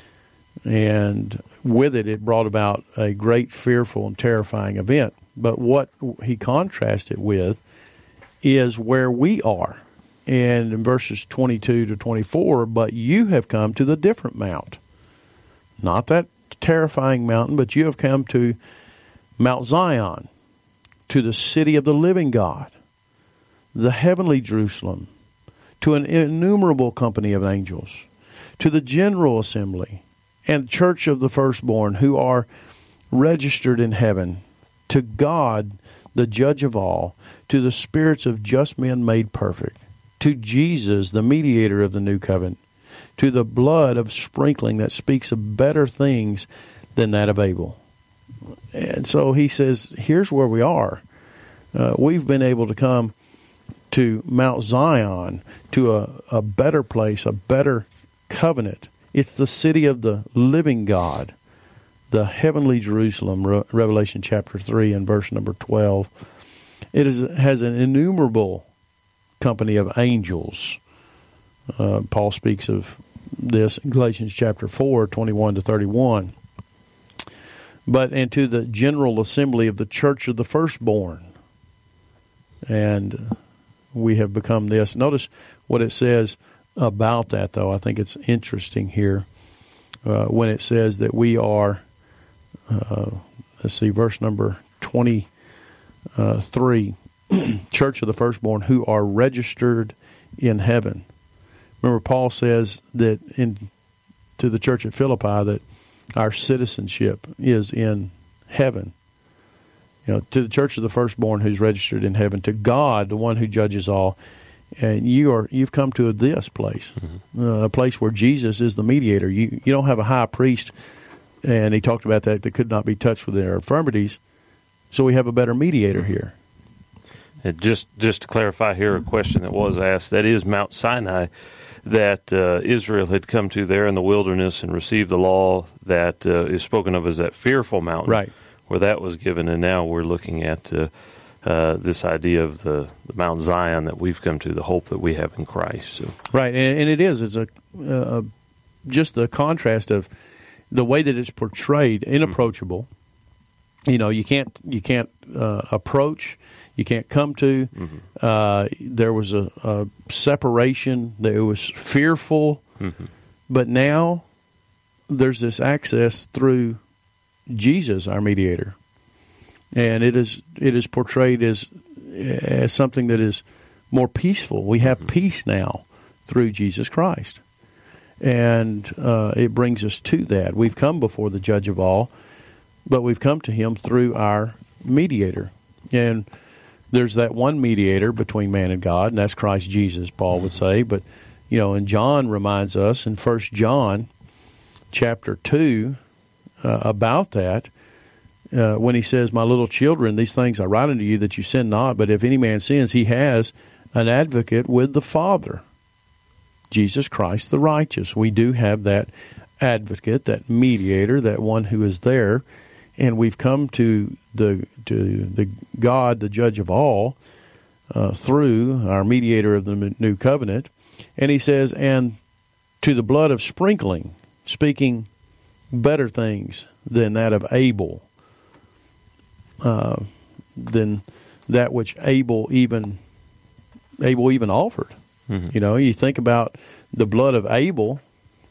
And with it, it brought about a great, fearful, and terrifying event. But what he contrasted with is where we are. And in verses twenty-two to twenty-four, but you have come to the different mount. Not that terrifying mountain, but you have come to Mount Zion, to the city of the living God, the heavenly Jerusalem, to an innumerable company of angels, to the general assembly and church of the firstborn who are registered in heaven, to God, the judge of all, to the spirits of just men made perfect, to Jesus, the mediator of the new covenant, to the blood of sprinkling that speaks of better things than that of Abel. And so he says, here's where we are. Uh, we've been able to come to Mount Zion, to a, a better place, a better covenant. It's the city of the living God, the heavenly Jerusalem, Re- Revelation chapter three and verse number twelve. It is, has an innumerable company of angels. Uh, Paul speaks of this in Galatians chapter four, twenty-one to thirty-one. But and to the general assembly of the church of the firstborn. And we have become this. Notice what it says about that, though. I think it's interesting here uh, when it says that we are, uh, let's see, verse number twenty-three, church of the firstborn who are registered in heaven. Remember, Paul says that in to the church at Philippi that our citizenship is in heaven. You know, to the church of the firstborn who's registered in heaven, to God, the one who judges all, and you are you've come to this place, mm-hmm. uh, a place where Jesus is the mediator. You you don't have a high priest, and he talked about that that could not be touched with their infirmities. So we have a better mediator here. And just just to clarify here, a question that was asked, that is Mount Sinai that uh, Israel had come to there in the wilderness and received the law that uh, is spoken of as that fearful mountain, right, where that was given. And now we're looking at uh, uh, this idea of the, the Mount Zion that we've come to, the hope that we have in Christ. So. Right, and, and it is. It's a uh, just the contrast of the way that it's portrayed, inapproachable. Mm-hmm. You know, you can't you can't uh, approach. You can't come to. Mm-hmm. Uh, there was a, a separation. That it was fearful. Mm-hmm. But now there's this access through Jesus, our mediator. And it is it is portrayed as as something that is more peaceful. We have mm-hmm. peace now through Jesus Christ. And uh, it brings us to that. We've come before the judge of all, but we've come to him through our mediator. And there's that one mediator between man and God, and that's Christ Jesus, Paul mm-hmm. would say. But, you know, and John reminds us in First John chapter two uh, about that, uh, when he says, "My little children, these things I write unto you that you sin not, but if any man sins, he has an advocate with the Father, Jesus Christ the righteous." We do have that advocate, that mediator, that one who is there. And we've come to the to the God, the judge of all, uh, through our mediator of the new covenant. And he says, and to the blood of sprinkling, speaking better things than that of Abel, uh, than that which Abel even Abel even offered. Mm-hmm. You know, you think about the blood of Abel.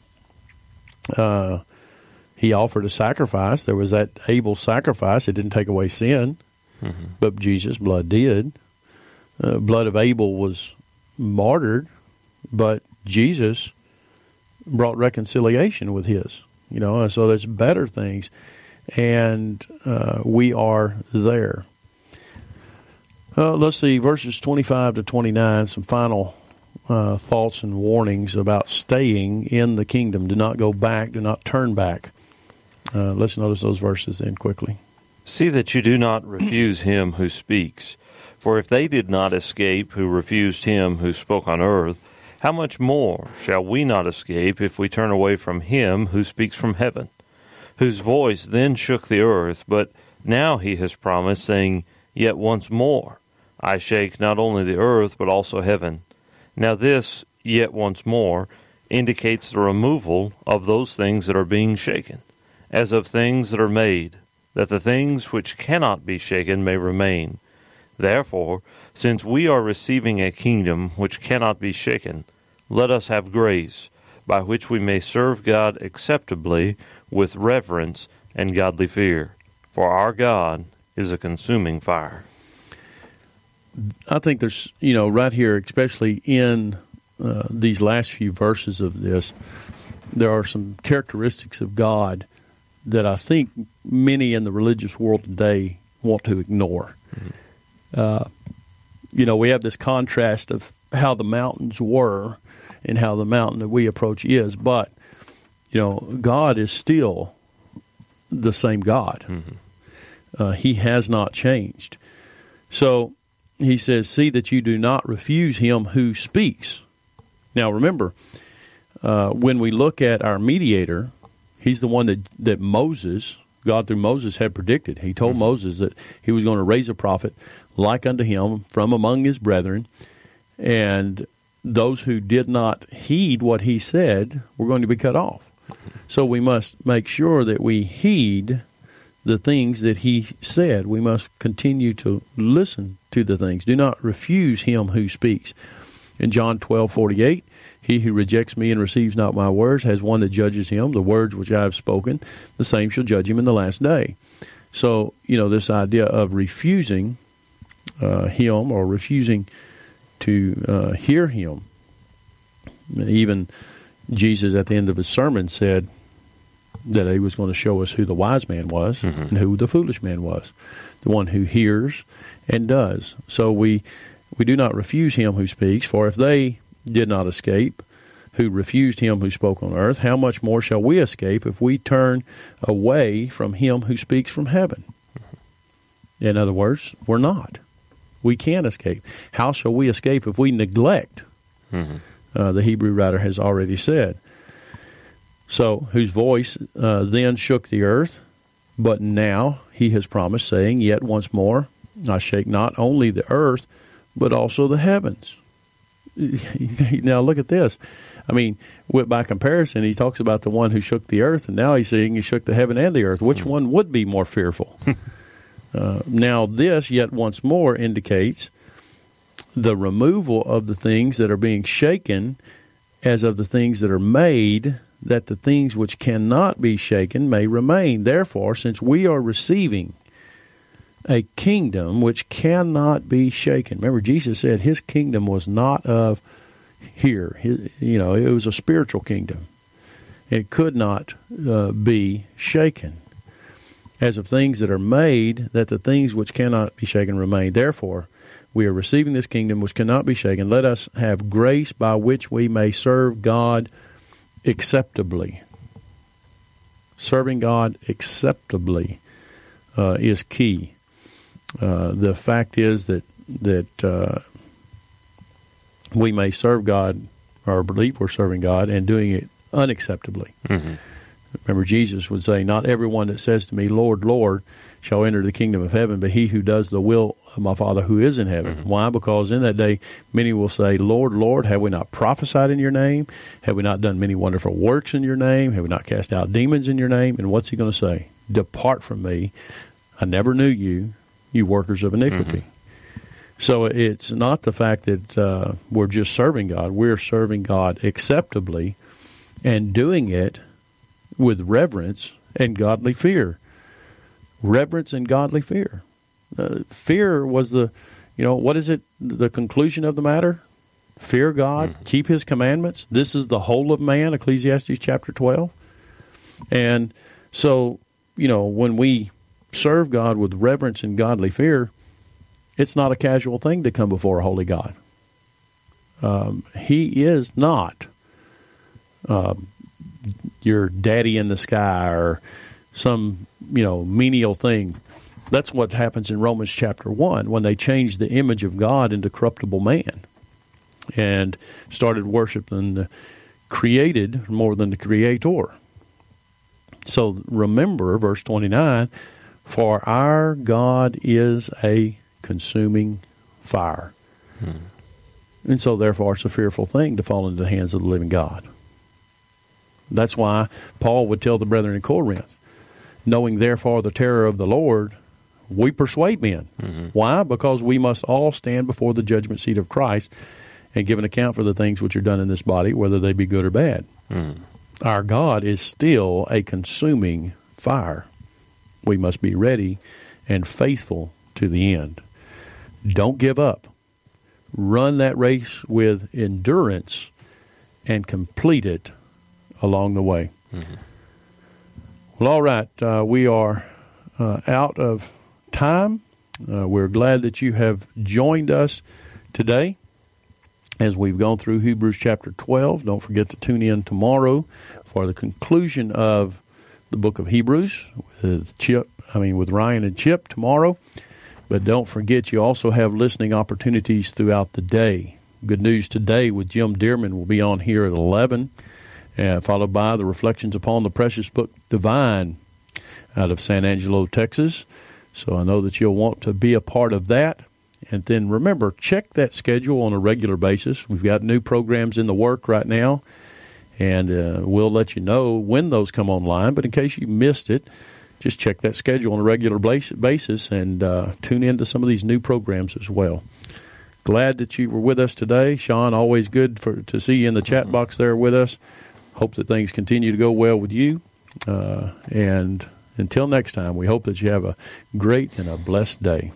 Uh, He offered a sacrifice. There was that Abel sacrifice. It didn't take away sin, mm-hmm. but Jesus' blood did. Uh, blood of Abel was martyred, but Jesus brought reconciliation with his. You know, and so there's better things, and uh, we are there. Uh, let's see, verses twenty-five to twenty-nine, some final uh, thoughts and warnings about staying in the kingdom. Do not go back. Do not turn back. Uh, let's notice those verses then quickly. See that you do not refuse him who speaks. For if they did not escape who refused him who spoke on earth, how much more shall we not escape if we turn away from him who speaks from heaven, whose voice then shook the earth, but now he has promised, saying, Yet once more I shake not only the earth, but also heaven. Now this, yet once more, indicates the removal of those things that are being shaken, as of things that are made, that the things which cannot be shaken may remain. Therefore, since we are receiving a kingdom which cannot be shaken, let us have grace, by which we may serve God acceptably with reverence and godly fear. For our God is a consuming fire. I think there's, you know, right here, especially in uh, these last few verses of this, there are some characteristics of God that I think many in the religious world today want to ignore. Mm-hmm. Uh, you know, we have this contrast of how the mountains were and how the mountain that we approach is, but, you know, God is still the same God. Mm-hmm. Uh, he has not changed. So he says, see that you do not refuse him who speaks. Now, remember, uh, when we look at our mediator, he's the one that, that Moses, God through Moses, had predicted. He told mm-hmm. Moses that he was going to raise a prophet like unto him from among his brethren, And those who did not heed what he said were going to be cut off. So we must make sure that we heed the things that he said. We must continue to listen to the things. Do not refuse him who speaks. In John twelve forty-eight, he who rejects me and receives not my words has one that judges him. The words which I have spoken, the same shall judge him in the last day. So, you know, this idea of refusing uh, him or refusing to uh, hear him. Even Jesus at the end of his sermon said that he was going to show us who the wise man was mm-hmm. and who the foolish man was, the one who hears and does. So we we do not refuse him who speaks, for if they did not escape, who refused him who spoke on earth, how much more shall we escape if we turn away from him who speaks from heaven? Mm-hmm. In other words, we're not. We can't escape. How shall we escape if we neglect? Mm-hmm. Uh, the Hebrew writer has already said. So, whose voice uh, then shook the earth, but now he has promised, saying, yet once more, I shake not only the earth, but also the heavens. Now, look at this. I mean, by comparison, he talks about the one who shook the earth, and now he's saying he shook the heaven and the earth. Which mm-hmm. one would be more fearful? uh, now, this, yet once more, indicates the removal of the things that are being shaken as of the things that are made, that the things which cannot be shaken may remain. Therefore, since we are receiving a kingdom which cannot be shaken. Remember, Jesus said his kingdom was not of here. His, you know, it was a spiritual kingdom. It could not uh, be shaken. As of things that are made, that the things which cannot be shaken remain. Therefore, we are receiving this kingdom which cannot be shaken. Let us have grace by which we may serve God acceptably. Serving God acceptably uh, is key. Uh, the fact is that that uh, we may serve God, or believe we're serving God, and doing it unacceptably. Mm-hmm. Remember, Jesus would say, not everyone that says to me, Lord, Lord, shall enter the kingdom of heaven, but he who does the will of my Father who is in heaven. Mm-hmm. Why? Because in that day, many will say, Lord, Lord, have we not prophesied in your name? Have we not done many wonderful works in your name? Have we not cast out demons in your name? And what's he going to say? Depart from me. I never knew you, you workers of iniquity. Mm-hmm. So it's not the fact that uh, we're just serving God. We're serving God acceptably and doing it with reverence and godly fear. Reverence and godly fear. Uh, fear was the, you know, what is it, the conclusion of the matter? Fear God, mm-hmm. keep his commandments. This is the whole of man, Ecclesiastes chapter twelve. And so, you know, when we serve God with reverence and godly fear, it's not a casual thing to come before a holy God. Um, he is not uh, your daddy in the sky or some, you know, menial thing. That's what happens in Romans chapter one when they changed the image of God into corruptible man and started worshiping the created more than the creator. So remember, verse twenty-nine, for our God is a consuming fire. Hmm. And so therefore it's a fearful thing to fall into the hands of the living God. That's why Paul would tell the brethren in Corinth, knowing therefore the terror of the Lord, we persuade men. Mm-hmm. Why? Because we must all stand before the judgment seat of Christ and give an account for the things which are done in this body, whether they be good or bad. Mm. Our God is still a consuming fire. We must be ready and faithful to the end. Don't give up. Run that race with endurance and complete it along the way. Mm-hmm. Well, all right. Uh, we are uh, out of time. Uh, we're glad that you have joined us today as we've gone through Hebrews chapter twelve. Don't forget to tune in tomorrow for the conclusion of the book of Hebrews with Chip. I mean, with Ryan and Chip tomorrow. But don't forget, you also have listening opportunities throughout the day. Good News Today with Jim Dearman will be on here at eleven, uh, followed by the Reflections Upon the Precious Book Divine out of San Angelo, Texas. So I know that you'll want to be a part of that. And then remember, check that schedule on a regular basis. We've got new programs in the work right now, and uh, we'll let you know when those come online. But in case you missed it, just check that schedule on a regular basis and uh, tune into some of these new programs as well. Glad that you were with us today. Sean, always good for to see you in the chat box there with us. Hope that things continue to go well with you. Uh, and until next time, we hope that you have a great and a blessed day.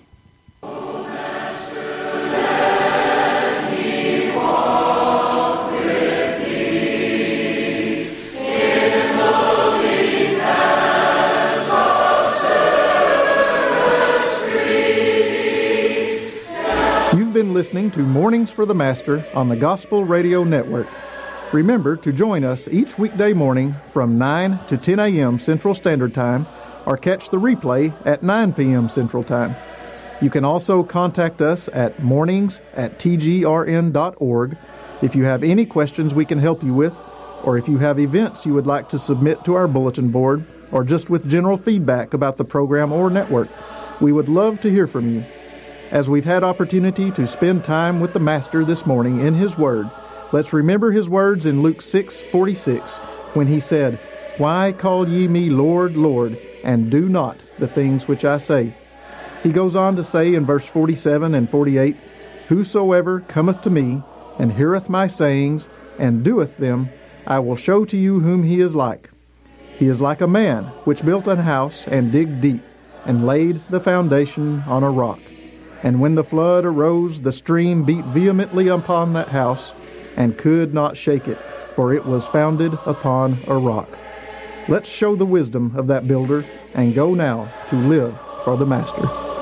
You've been listening to Mornings for the Master on the Gospel Radio Network. Remember to join us each weekday morning from nine to ten a.m. Central Standard Time, or catch the replay at nine p.m. Central Time. You can also contact us at mornings at t g r n dot org if you have any questions we can help you with, or if you have events you would like to submit to our bulletin board, or just with general feedback about the program or network. We would love to hear from you. As we've had opportunity to spend time with the Master this morning in His Word, let's remember His words in Luke six forty-six, when He said, "Why call ye me Lord, Lord, and do not the things which I say?" He goes on to say in verse forty-seven and forty-eight, "Whosoever cometh to me, and heareth my sayings, and doeth them, I will show to you whom he is like. He is like a man which built an house, and digged deep, and laid the foundation on a rock. And when the flood arose, the stream beat vehemently upon that house, and could not shake it, for it was founded upon a rock." Let's show the wisdom of that builder, and go now to live for the Master.